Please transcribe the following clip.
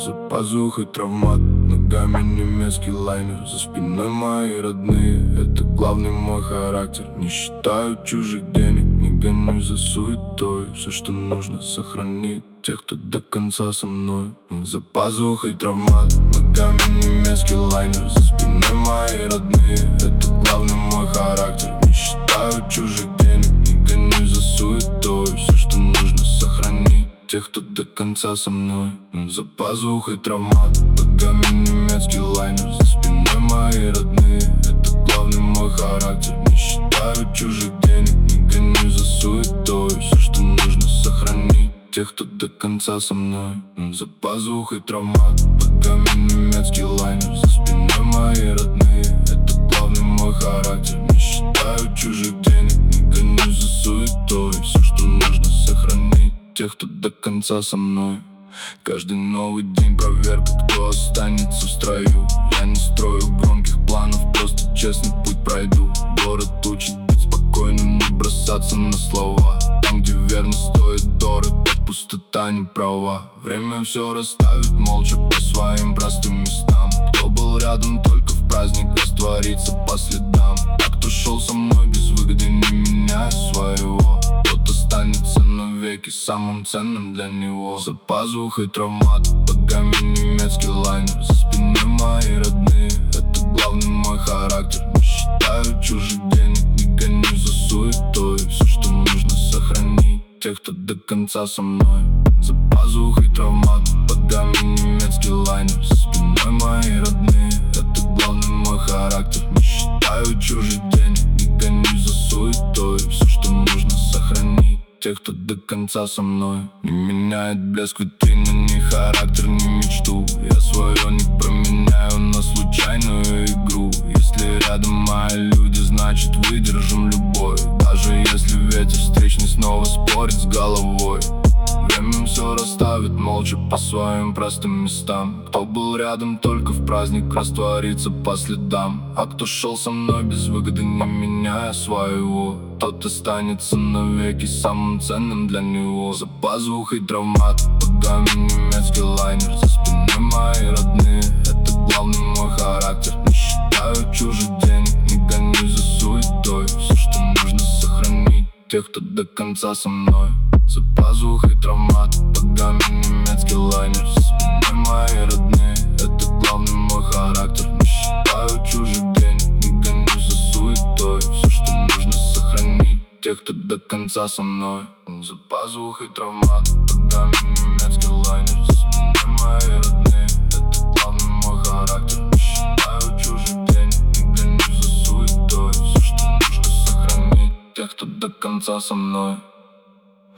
За пазухой травмат, ногами немецкий лайнер. За спиной мои родные, это главный мой характер. Не считаю чужих денег, не гонюсь за суетой. Все, что нужно, сохранить тех, кто до конца со мной. За пазухой травмат, ногами немецкий лайнер. За спиной мои родные, это главный мой характер. Не считаю чужих денег, не гонюсь за суетой. Все, что нужно, сохранить тех, кто до конца со мной. За пазухой травмат, ногами немецкий лайнер. За спиной мои родные, это главный мой характер. Не считаю чужих денег, не гонюсь за суетой. Все, что нужно, сохранить тех, кто до конца со мной. За пазухой травмат, ногами немецкий лайнер. За спиной мои родные, это главный мой характер. Не считаю чужих денег, не гонюсь за суетой. Все, что нужно, сохранить тех, кто до конца со мной. Каждый новый день проверка, кто останется в строю. Я не строю громких планов, просто честный путь пройду. Город учит быть спокойным, не бросаться на слова. Там, где верность стоит дорого, пустота не права. Время все расставит молча по своим простым местам. Кто был рядом только в праздник, растворится по следам. А кто шел со мной без выгоды, не меняя своего, тот останется навеки самым ценным для него. За пазухой травмат, ногами немецкий лайнер. За спиной мои родные, это главный мой характер. Не считаю чужих денег, не гонюсь за суетой. Все, что нужно, сохранить тех, кто до конца со мной. За пазухой травмат, ногами немецкий лайнер. За спиной мои родные, это главный мой характер. Не считаю чужих денег, не гонюсь за суетой. Все, что нужно, сохранить тех, кто до конца со мной. Не меняет блеск витрины, ни характер, ни мечту. Я свое не променяю на случайную игру. Если рядом мои люди, значит выдержим любой. Даже если ветер встречный снова спорит с головой. Время все расставит молча по своим простым местам. Кто был рядом только в праздник, растворится по следам. А кто шел со мной без выгоды, не меняя своего, тот останется навеки самым ценным для него. За пазухой травмат, ногами немецкий лайнер. За спиной мои родные, это главный мой характер. Не считаю чужих денег, не гонюсь за суетой. Все, что нужно, сохранить тех, кто до конца со мной. За пазухой травмат, ногами немецкий лайнер. За спиной мои родные, это главный мой характер. Не считаю чужих денег, не гонюсь за суетой. Все, что нужно, сохранить тех, кто до конца со мной. За пазухой травмат, ногами немецкий лайнер. За спиной мои родные, это главный мой характер. Не считаю чужих денег, не гонюсь за суетой. Все, что нужно, сохранить тех, кто до конца со мной.